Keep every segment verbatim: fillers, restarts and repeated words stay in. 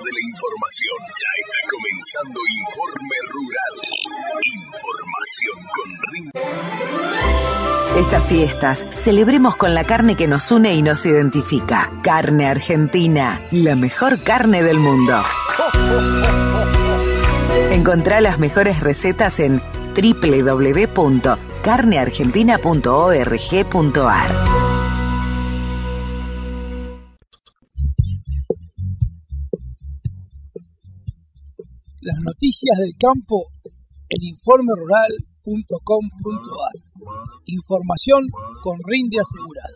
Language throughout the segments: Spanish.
de la información. Ya está comenzando Informe Rural. Información con Rin. Estas fiestas, celebremos con la carne que nos une y nos identifica. Carne Argentina, la mejor carne del mundo. Encontrá las mejores recetas en doble u doble u doble u punto carne argentina punto org punto a r. Las noticias del campo en informe rural punto com punto a r. Información con Rinde Asegurado.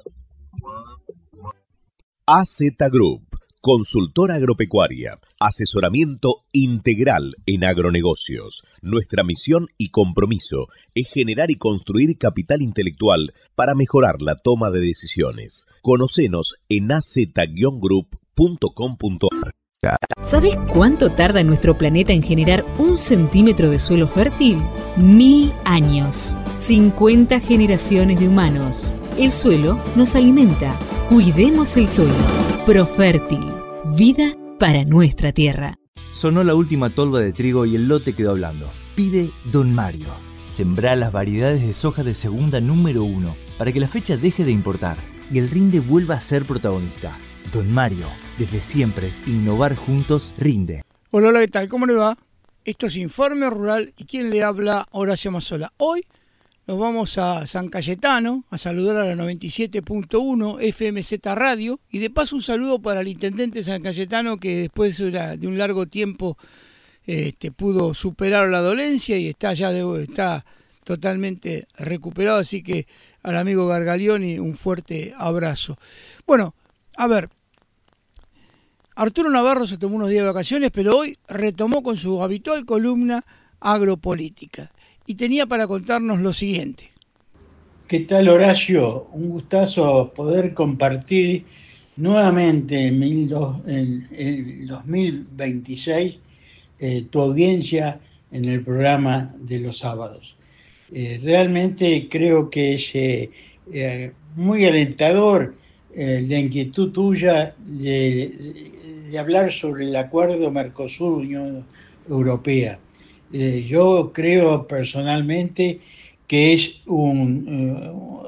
A Z Group, consultora agropecuaria, asesoramiento integral en agronegocios. Nuestra misión y compromiso es generar y construir capital intelectual para mejorar la toma de decisiones. Conocenos en a z guion group punto com punto a r. ¿Sabes cuánto tarda nuestro planeta en generar un centímetro de suelo fértil? Mil años. cincuenta generaciones de humanos. El suelo nos alimenta. Cuidemos el suelo. Profértil. Vida para nuestra tierra. Sonó la última tolva de trigo y el lote quedó hablando. Pide Don Mario. Sembrá las variedades de soja de segunda número uno para que la fecha deje de importar y el rinde vuelva a ser protagonista. Don Mario, desde siempre, innovar juntos rinde. Hola, hola, ¿qué tal? ¿Cómo le va? Esto es Informe Rural y quien le habla, Horacio Mazzola. Hoy nos vamos a San Cayetano a saludar a la noventa y siete punto uno F M Z Radio y de paso un saludo para el intendente de San Cayetano que después de un largo tiempo este, pudo superar la dolencia y está ya de, está totalmente recuperado, así que al amigo Gargalioni un fuerte abrazo. Bueno, a ver, Arturo Navarro se tomó unos días de vacaciones, pero hoy retomó con su habitual columna agropolítica y tenía para contarnos lo siguiente. ¿Qué tal, Horacio? Un gustazo poder compartir nuevamente en, mil dos, en, en dos mil veintiséis eh, tu audiencia en el programa de los sábados. Eh, realmente creo que es eh, eh, muy alentador eh, la inquietud tuya de, de hablar sobre el acuerdo Mercosur-Unión Europea. Eh, yo creo personalmente que es un, uh,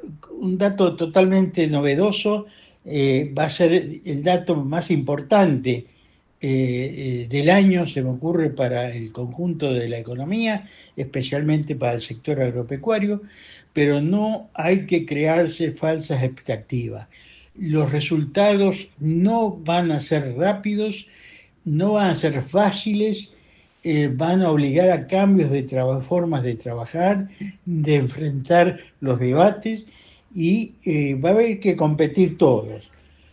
un dato totalmente novedoso, eh, va a ser el dato más importante eh, eh, del año, se me ocurre, para el conjunto de la economía, especialmente para el sector agropecuario, pero no hay que crearse falsas expectativas. Los resultados no van a ser rápidos, no van a ser fáciles, eh, van a obligar a cambios de traba- formas de trabajar, de enfrentar los debates y eh, va a haber que competir todos.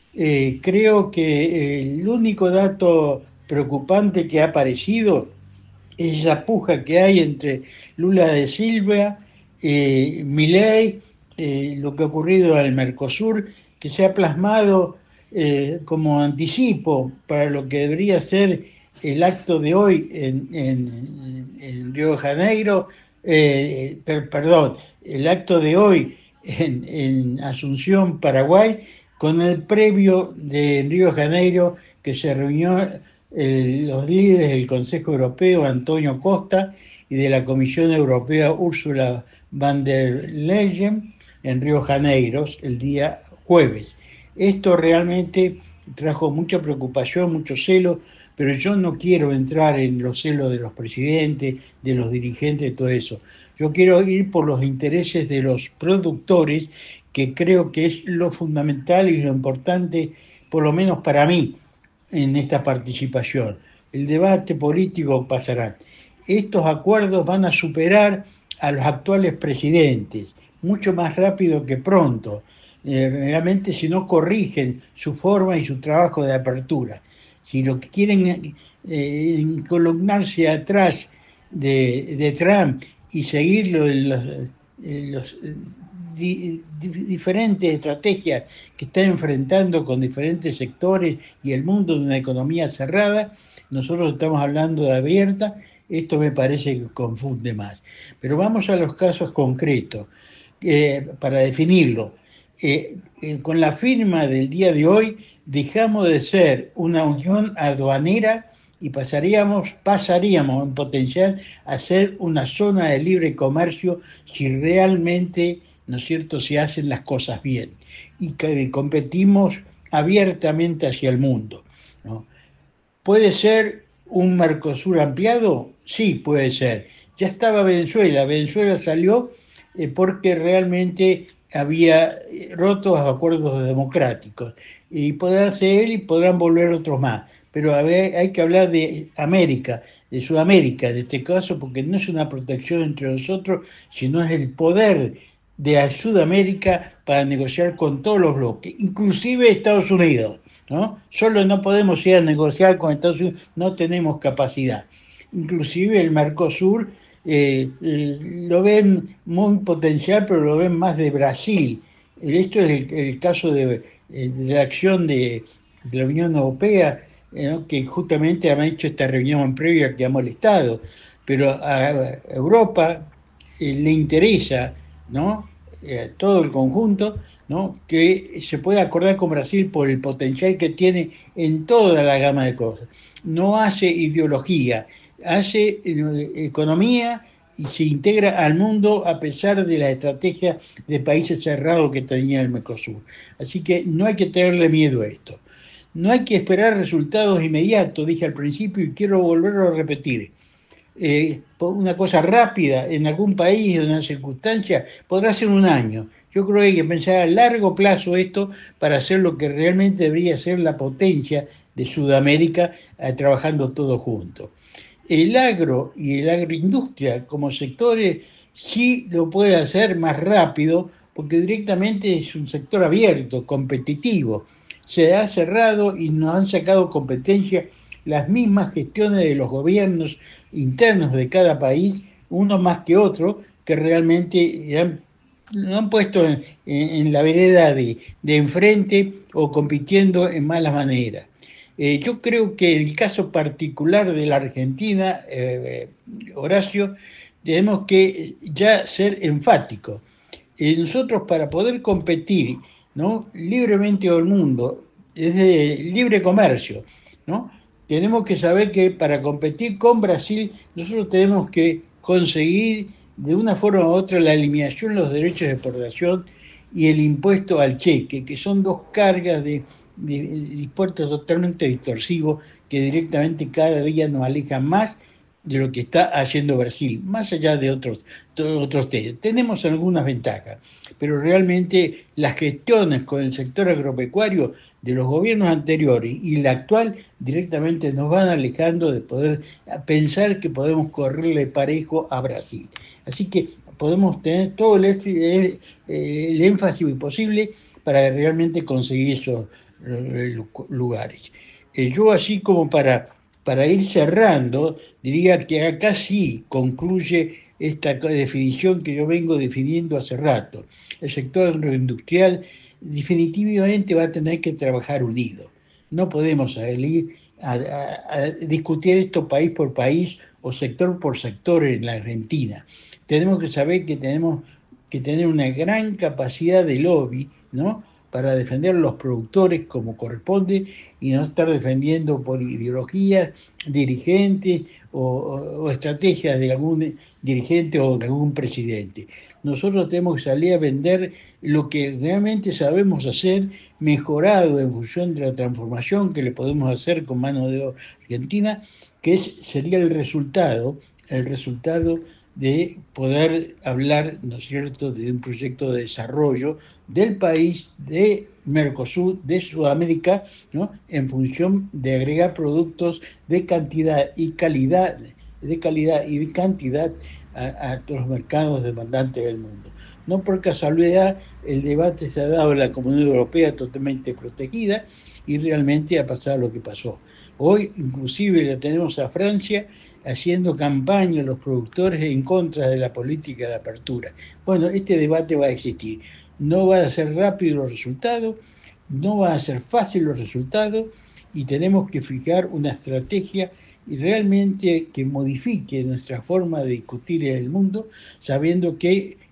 Eh, creo que el único dato preocupante que ha aparecido es la puja que hay entre Lula da Silva, eh, Milei, eh, lo que ha ocurrido al Mercosur, que se ha plasmado eh, como anticipo para lo que debería ser el acto de hoy en, en, en Río de Janeiro, eh, per, perdón, el acto de hoy en, en Asunción, Paraguay, con el previo de Río de Janeiro, que se reunió eh, los líderes del Consejo Europeo, Antonio Costa, y de la Comisión Europea, Ursula von der Leyen, en Río de Janeiro, el día jueves. Esto realmente trajo mucha preocupación, mucho celo, pero yo no quiero entrar en los celos de los presidentes, de los dirigentes, todo eso. Yo quiero ir por los intereses de los productores, que creo que es lo fundamental y lo importante, por lo menos para mí, en esta participación. El debate político pasará. Estos acuerdos van a superar a los actuales presidentes, mucho más rápido que pronto, eh, realmente si no corrigen su forma y su trabajo de apertura. Si lo que quieren eh, columnarse atrás de, de Trump y seguirlo en los, en los di, di, diferentes estrategias que está enfrentando con diferentes sectores y el mundo de una economía cerrada, nosotros estamos hablando de abierta, esto me parece que confunde más. Pero vamos a los casos concretos, eh, para definirlo. eh, eh, con la firma del día de hoy dejamos de ser una unión aduanera y pasaríamos, pasaríamos en potencial a ser una zona de libre comercio si realmente, ¿no es cierto?, se hacen las cosas bien y que competimos abiertamente hacia el mundo, ¿no? ¿Puede ser un Mercosur ampliado? Sí, puede ser. Ya estaba Venezuela, Venezuela salió eh, porque realmente había roto los acuerdos democráticos y podrán ser y podrán volver otros más, pero a ver, hay que hablar de América, de Sudamérica en este caso, porque no es una protección entre nosotros, sino es el poder de Sudamérica para negociar con todos los bloques, inclusive Estados Unidos, ¿no? Solo no podemos ir a negociar con Estados Unidos, no tenemos capacidad. Inclusive el Mercosur eh, lo ven muy potencial, pero lo ven más de Brasil. Esto es el, el caso de, de la acción de, de la Unión Europea, eh, ¿no?, que justamente han hecho esta reunión previa que ha molestado, pero a Europa eh, le interesa, ¿no?, eh, todo el conjunto, ¿no?, que se pueda acordar con Brasil por el potencial que tiene en toda la gama de cosas. No hace ideología, hace eh, economía y se integra al mundo a pesar de la estrategia de países cerrados que tenía el Mercosur. Así que no hay que tenerle miedo a esto. No hay que esperar resultados inmediatos, dije al principio, y quiero volverlo a repetir. Eh, una cosa rápida en algún país, en una circunstancia, podrá ser un año. Yo creo que hay que pensar a largo plazo esto para hacer lo que realmente debería ser la potencia de Sudamérica, eh, trabajando todos juntos. El agro y el agroindustria como sectores sí lo puede hacer más rápido porque directamente es un sector abierto, competitivo. Se ha cerrado y nos han sacado competencia las mismas gestiones de los gobiernos internos de cada país, uno más que otro, que realmente han, lo han puesto en, en, en la vereda de, de enfrente o compitiendo en malas maneras. Eh, yo creo que en el caso particular de la Argentina, eh, Horacio, tenemos que ya ser enfáticos. Eh, nosotros para poder competir, ¿no?, libremente con el mundo, es de libre comercio, ¿no?, tenemos que saber que para competir con Brasil nosotros tenemos que conseguir de una forma u otra la eliminación de los derechos de exportación y el impuesto al cheque, que son dos cargas de, de, de impuestos totalmente distorsivos que directamente cada día nos alejan más de lo que está haciendo Brasil, más allá de otros, otros temas. Tenemos algunas ventajas, pero realmente las gestiones con el sector agropecuario de los gobiernos anteriores y la actual directamente nos van alejando de poder pensar que podemos correrle parejo a Brasil. Así que podemos tener todo el, el, el énfasis posible para realmente conseguir esos lugares. Yo así como para... Para ir cerrando, diría que acá sí concluye esta definición que yo vengo definiendo hace rato. El sector agroindustrial definitivamente va a tener que trabajar unido. No podemos salir a, a, a discutir esto país por país o sector por sector en la Argentina. Tenemos que saber que tenemos que tener una gran capacidad de lobby, ¿no?, para defender a los productores como corresponde y no estar defendiendo por ideologías, dirigentes o, o, o estrategias de algún dirigente o de algún presidente. Nosotros tenemos que salir a vender lo que realmente sabemos hacer, mejorado en función de la transformación que le podemos hacer con mano de obra argentina, que es, sería el resultado, el resultado de poder hablar, ¿no es cierto?, de un proyecto de desarrollo del país, de Mercosur, de Sudamérica, ¿no?, en función de agregar productos de cantidad y calidad, de calidad y de cantidad a, a todos los mercados demandantes del mundo. No por casualidad el debate se ha dado en la Comunidad Europea totalmente protegida y realmente ha pasado lo que pasó. Hoy inclusive la tenemos a Francia haciendo campaña a los productores en contra de la política de apertura. Bueno, este debate va a existir. No va a ser rápido los resultados, no va a ser fácil los resultados y tenemos que fijar una estrategia y realmente que modifique nuestra forma de discutir en el mundo, sabiendo que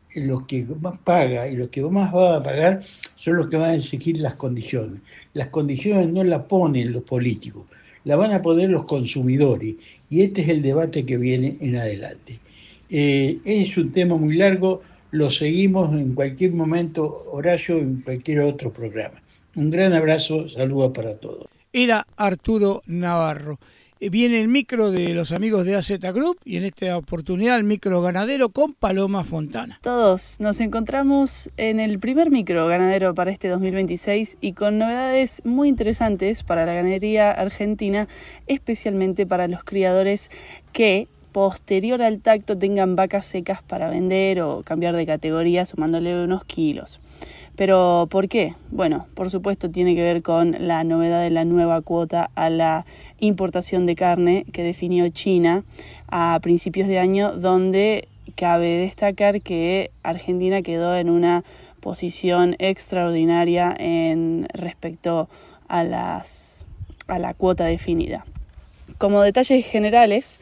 los que más paga y los que más van a pagar son los que van a exigir las condiciones. Las condiciones no las ponen los políticos, las van a poner los consumidores, y este es el debate que viene en adelante. Eh, es un tema muy largo, lo seguimos en cualquier momento, Horacio, en cualquier otro programa. Un gran abrazo, saludos para todos. Era Arturo Navarro. Viene el micro de los amigos de A Z Group y en esta oportunidad el micro ganadero con Paloma Fontana. Todos nos encontramos en el primer micro ganadero para este dos mil veintiséis y con novedades muy interesantes para la ganadería argentina, especialmente para los criadores que posterior al tacto tengan vacas secas para vender o cambiar de categoría sumándole unos kilos. ¿Pero por qué? Bueno, por supuesto tiene que ver con la novedad de la nueva cuota a la importación de carne que definió China a principios de año, donde cabe destacar que Argentina quedó en una posición extraordinaria en respecto a, las, a la cuota definida. Como detalles generales,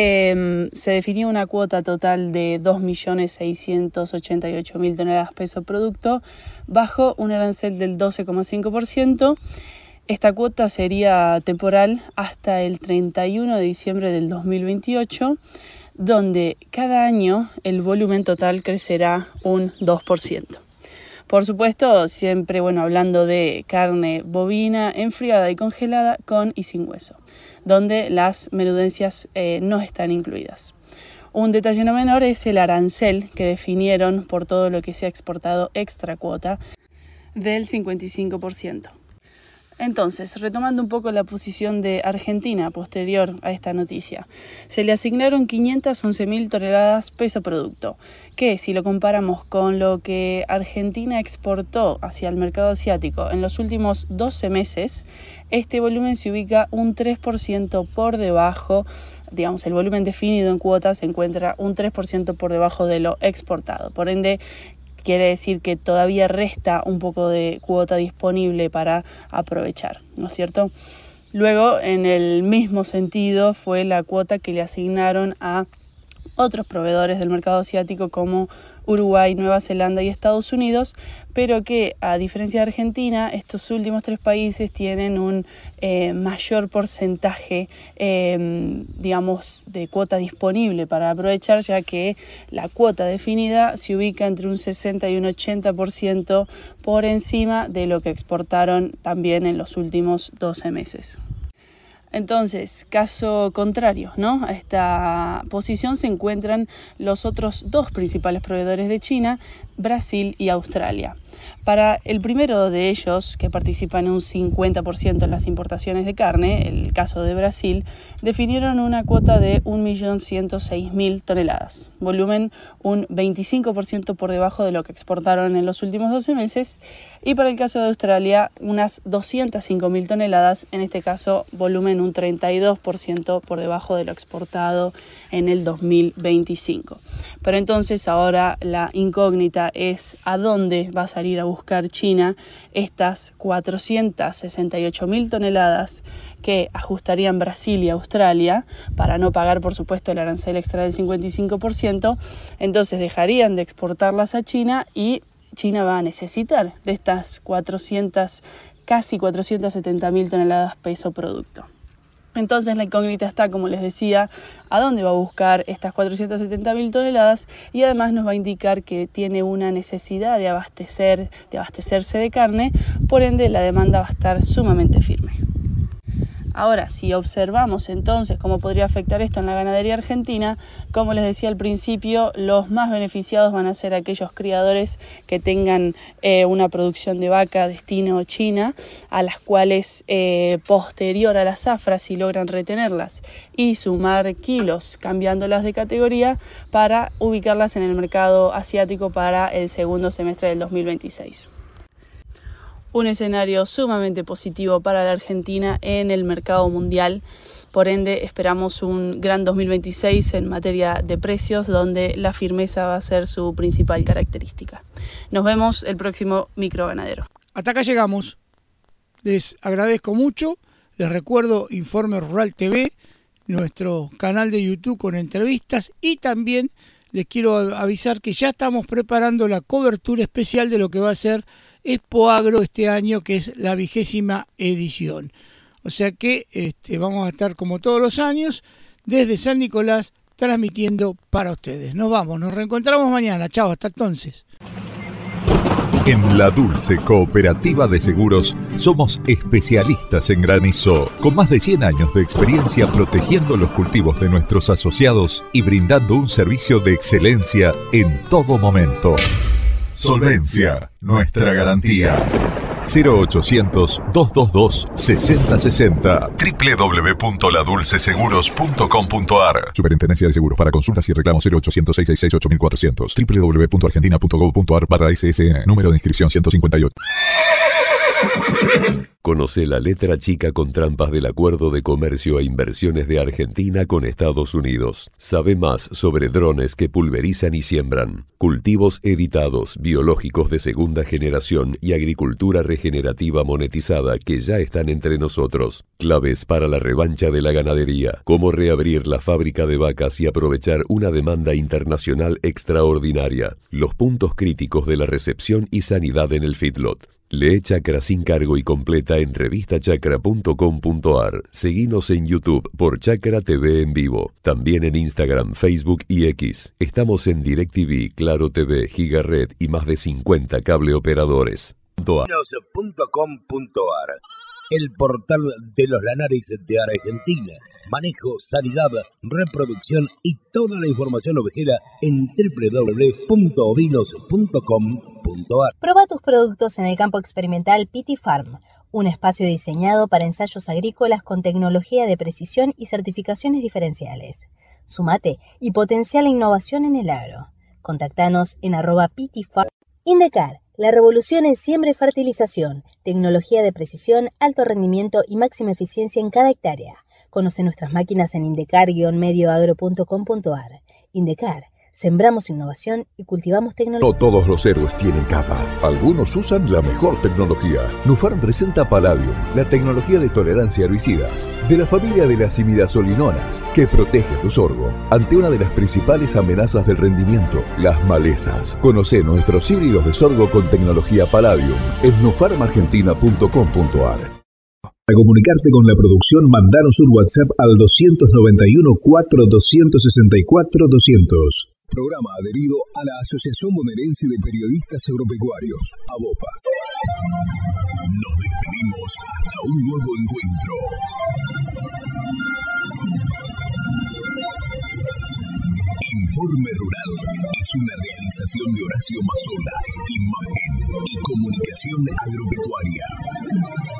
eh, se definió una cuota total de dos millones seiscientos ochenta y ocho mil toneladas peso producto bajo un arancel del doce coma cinco por ciento. Esta cuota sería temporal hasta el treinta y uno de diciembre del dos mil veintiocho, donde cada año el volumen total crecerá un dos por ciento. Por supuesto, siempre bueno hablando de carne bovina enfriada y congelada con y sin hueso, donde las menudencias eh, no están incluidas. Un detalle no menor es el arancel que definieron por todo lo que se ha exportado extra cuota del cincuenta y cinco por ciento. Entonces, retomando un poco la posición de Argentina posterior a esta noticia, se le asignaron quinientas once mil toneladas peso producto, que si lo comparamos con lo que Argentina exportó hacia el mercado asiático en los últimos doce meses, este volumen se ubica un tres por ciento por debajo, digamos, el volumen definido en cuotas se encuentra un tres por ciento por debajo de lo exportado. Por ende, quiere decir que todavía resta un poco de cuota disponible para aprovechar, ¿no es cierto? Luego, en el mismo sentido, fue la cuota que le asignaron a otros proveedores del mercado asiático como Uruguay, Nueva Zelanda y Estados Unidos, pero que a diferencia de Argentina, estos últimos tres países tienen un eh, mayor porcentaje, eh, digamos, de cuota disponible para aprovechar, ya que la cuota definida se ubica entre un sesenta y un ochenta por ciento por encima de lo que exportaron también en los últimos doce meses. Entonces, caso contrario, ¿no? A esta posición se encuentran los otros dos principales proveedores de China, Brasil y Australia. Para el primero de ellos, que participa en un cincuenta por ciento en las importaciones de carne, el caso de Brasil, definieron una cuota de un millón ciento seis mil toneladas, volumen un veinticinco por ciento por debajo de lo que exportaron en los últimos doce meses, y para el caso de Australia, unas doscientas cinco mil toneladas, en este caso volumen un treinta y dos por ciento por debajo de lo exportado en el dos mil veinticinco. Pero entonces ahora la incógnita es a dónde va a salir a buscar China estas cuatrocientas sesenta y ocho mil toneladas que ajustarían Brasil y Australia para no pagar, por supuesto, el arancel extra del cincuenta y cinco por ciento. Entonces dejarían de exportarlas a China y China va a necesitar de estas cuatrocientas, casi cuatrocientas setenta mil toneladas peso producto. Entonces la incógnita está, como les decía, a dónde va a buscar estas cuatrocientas setenta mil toneladas, y además nos va a indicar que tiene una necesidad de abastecer, de abastecerse de carne, por ende la demanda va a estar sumamente firme. Ahora, si observamos entonces cómo podría afectar esto en la ganadería argentina, como les decía al principio, los más beneficiados van a ser aquellos criadores que tengan eh, una producción de vaca destino China, a las cuales eh, posterior a la zafra, si logran retenerlas y sumar kilos cambiándolas de categoría para ubicarlas en el mercado asiático para el segundo semestre del dos mil veintiséis. Un escenario sumamente positivo para la Argentina en el mercado mundial. Por ende, esperamos un gran dos mil veintiséis en materia de precios, donde la firmeza va a ser su principal característica. Nos vemos el próximo Micro Ganadero. Hasta acá llegamos. Les agradezco mucho. Les recuerdo Informe Rural T V, nuestro canal de YouTube con entrevistas, y también les quiero avisar que ya estamos preparando la cobertura especial de lo que va a ser Expo Agro este año, que es la vigésima edición. O sea que este, vamos a estar como todos los años desde San Nicolás transmitiendo para ustedes. Nos vamos, nos reencontramos mañana. Chao, hasta entonces. En La Dulce Cooperativa de Seguros somos especialistas en granizo, con más de cien años de experiencia protegiendo los cultivos de nuestros asociados y brindando un servicio de excelencia en todo momento. Solvencia, nuestra garantía. cero ochocientos, doscientos veintidós, sesenta sesenta. doble u doble u doble u punto la dulce seguros punto com punto a r. Superintendencia de Seguros. Para consultas y reclamos cero ochocientos, seiscientos sesenta y seis, ocho mil cuatrocientos. doble u doble u doble u punto argentina punto gov punto a r barra S S N. Número de inscripción ciento cincuenta y ocho. Conoce la letra chica con trampas del Acuerdo de Comercio e Inversiones de Argentina con Estados Unidos. Sabe más sobre drones que pulverizan y siembran, cultivos editados, biológicos de segunda generación y agricultura regenerativa monetizada que ya están entre nosotros. Claves para la revancha de la ganadería. Cómo reabrir la fábrica de vacas y aprovechar una demanda internacional extraordinaria. Los puntos críticos de la recepción y sanidad en el feedlot. Lee Chacra sin cargo y completa en revista chacra punto com punto a r. Seguinos en YouTube por Chacra T V en vivo. También en Instagram, Facebook y X. Estamos en DirecTV, Claro T V, Gigaret y más de cincuenta cable operadores. punto com punto a r. El portal de los lanares de Argentina. Manejo, sanidad, reproducción y toda la información ovejera en doble u doble u doble u punto ovinos punto com punto a r. Proba tus productos en el campo experimental Pity Farm, un espacio diseñado para ensayos agrícolas con tecnología de precisión y certificaciones diferenciales. Sumate y potencia la innovación en el agro. Contactanos en arroba Pity Farm. Indecar, la revolución en siembra y fertilización, tecnología de precisión, alto rendimiento y máxima eficiencia en cada hectárea. Conoce nuestras máquinas en indecar guion medio agro punto com punto a r. Indecar, sembramos innovación y cultivamos tecnología. No todos los héroes tienen capa. Algunos usan la mejor tecnología. Nufarm presenta Palladium, la tecnología de tolerancia a herbicidas, de la familia de las imidazolinonas, que protege tu sorgo ante una de las principales amenazas del rendimiento, las malezas. Conoce nuestros híbridos de sorgo con tecnología Palladium en nufarm argentina punto com punto a r. Para comunicarte con la producción, mandanos un WhatsApp al doscientos noventa y uno, cuatro, doscientos sesenta y cuatro, doscientos. Programa adherido a la Asociación Bonaerense de Periodistas Agropecuarios, ABOPA. Nos despedimos hasta un nuevo encuentro. Informe Rural es una realización de Horacio Mazzola, imagen y comunicación agropecuaria.